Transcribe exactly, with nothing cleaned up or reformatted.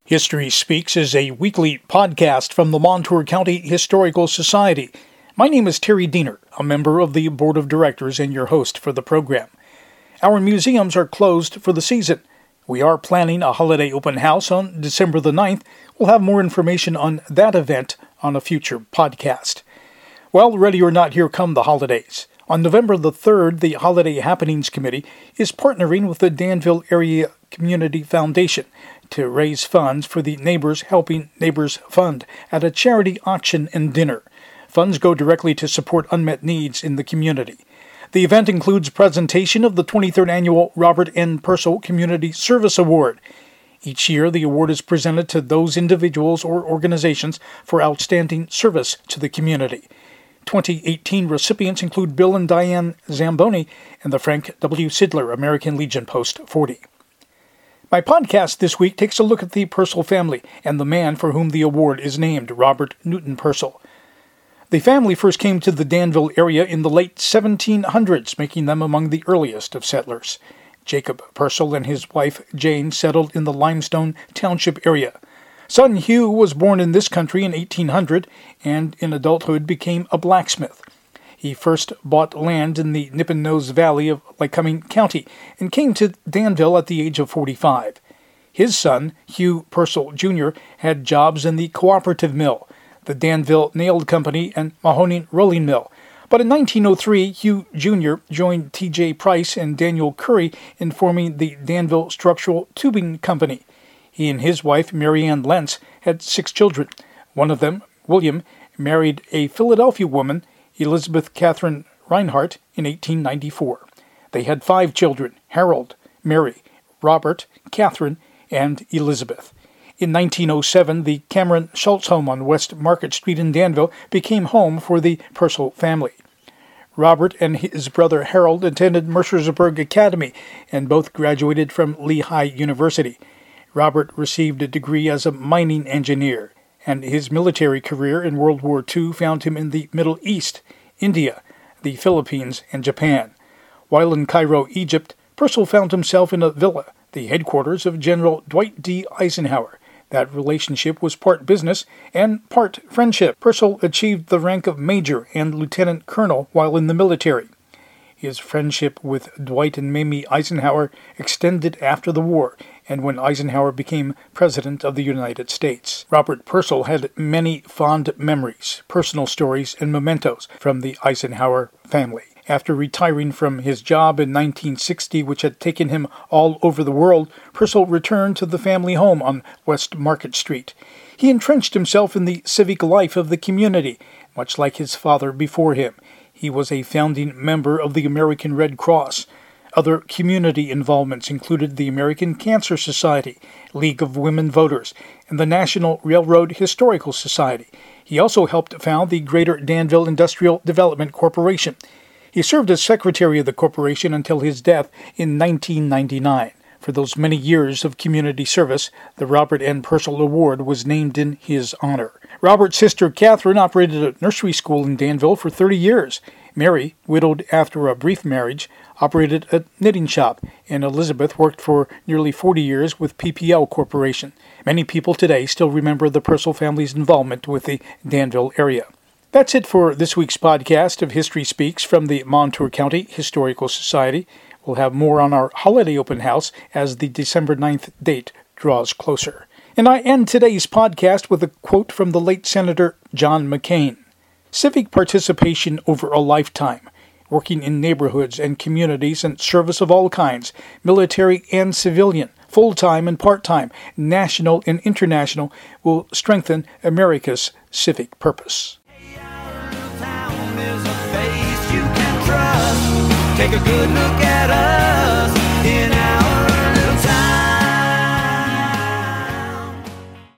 History Speaks is a weekly podcast from the Montour County Historical Society. My name is Terry Diener, a member of the Board of Directors and your host for the program. Our museums are closed for the season. We are planning a holiday open house on December the ninth. We'll have more information on that event on a future podcast. Well, ready or not, here come the holidays. On November the third, the Holiday Happenings Committee is partnering with the Danville Area Community Foundation to raise funds for the Neighbors Helping Neighbors Fund at a charity auction and dinner. Funds go directly to support unmet needs in the community. The event includes presentation of the twenty-third Annual Robert N. Purcell Community Service Award. Each year, the award is presented to those individuals or organizations for outstanding service to the community. twenty eighteen recipients include Bill and Diane Zamboni and the Frank W. Sidler American Legion Post forty. My podcast this week takes a look at the Purcell family and the man for whom the award is named, Robert Newton Purcell. The family first came to the Danville area in the late seventeen hundreds, making them among the earliest of settlers. Jacob Purcell and his wife Jane settled in the Limestone Township area. Son Hugh was born in this country in eighteen hundred and in adulthood became a blacksmith. He first bought land in the Nippenose Valley of Lycoming County and came to Danville at the age of forty-five. His son, Hugh Purcell Junior, had jobs in the cooperative mill, the Danville Nail Company, and Mahoning Rolling Mill. But in nineteen oh three, Hugh Junior joined T J Price and Daniel Curry in forming the Danville Structural Tubing Company. He and his wife, Mary Ann Lentz, had six children. One of them, William, married a Philadelphia woman, Elizabeth Catherine Reinhardt, in eighteen ninety-four. They had five children, Harold, Mary, Robert, Catherine, and Elizabeth. In nineteen oh seven, the Cameron Schultz home on West Market Street in Danville became home for the Purcell family. Robert and his brother Harold attended Mercersburg Academy and both graduated from Lehigh University. Robert received a degree as a mining engineer, and his military career in World War Two found him in the Middle East, India, the Philippines, and Japan. While in Cairo, Egypt, Purcell found himself in a villa, the headquarters of General Dwight D. Eisenhower. That relationship was part business and part friendship. Purcell achieved the rank of major and lieutenant colonel while in the military. His friendship with Dwight and Mamie Eisenhower extended after the war, and when Eisenhower became President of the United States. Robert Purcell had many fond memories, personal stories, and mementos from the Eisenhower family. After retiring from his job in nineteen sixty, which had taken him all over the world, Purcell returned to the family home on West Market Street. He entrenched himself in the civic life of the community, much like his father before him. He was a founding member of the American Red Cross. Other community involvements included the American Cancer Society, League of Women Voters, and the National Railroad Historical Society. He also helped found the Greater Danville Industrial Development Corporation. He served as secretary of the corporation until his death in nineteen ninety-nine. For those many years of community service, the Robert N. Purcell Award was named in his honor. Robert's sister Catherine operated a nursery school in Danville for thirty years. Mary, widowed after a brief marriage, operated a knitting shop, and Elizabeth worked for nearly forty years with P P L Corporation. Many people today still remember the Purcell family's involvement with the Danville area. That's it for this week's podcast of History Speaks from the Montour County Historical Society. We'll have more on our holiday open house as the December ninth date draws closer. And I end today's podcast with a quote from the late Senator John McCain. Civic participation over a lifetime, working in neighborhoods and communities and service of all kinds, military and civilian, full-time and part-time, national and international, will strengthen America's civic purpose. Take a good look at us.